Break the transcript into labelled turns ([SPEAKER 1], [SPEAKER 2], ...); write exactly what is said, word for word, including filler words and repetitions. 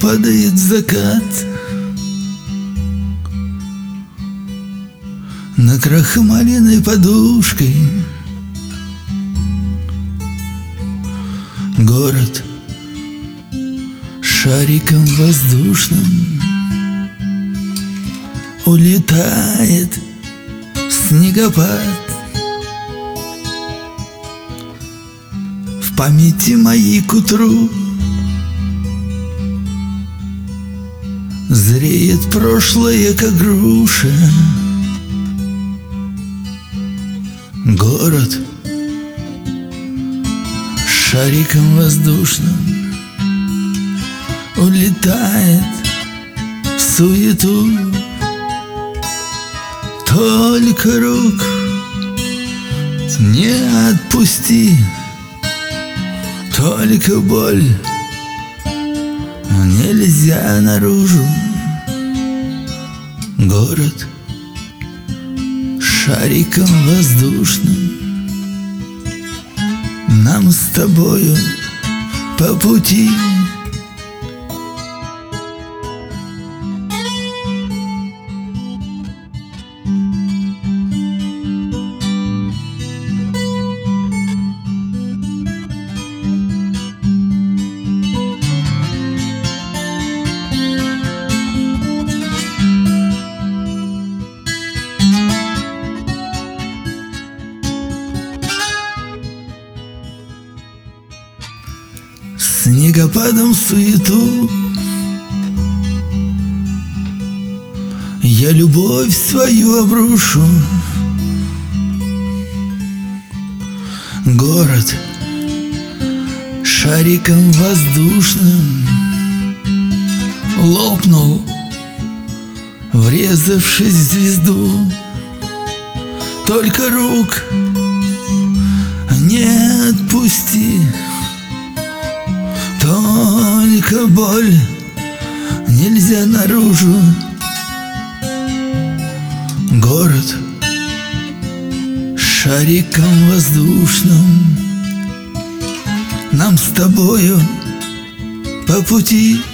[SPEAKER 1] падает закат, на крахмаленной подушкой город шариком воздушным улетает снегопад. В памяти моей к утру зреет прошлое, как груша. Город шариком воздушным улетает в суету. Только рук не отпусти, только боль нельзя наружу. Город шариком воздушным нам с тобою по пути. Снегопадом суету я любовь свою обрушу. Город шариком воздушным лопнул, врезавшись в звезду. Только рук не отпусти, только боль нельзя наружу. Город шариком воздушным нам с тобою по пути.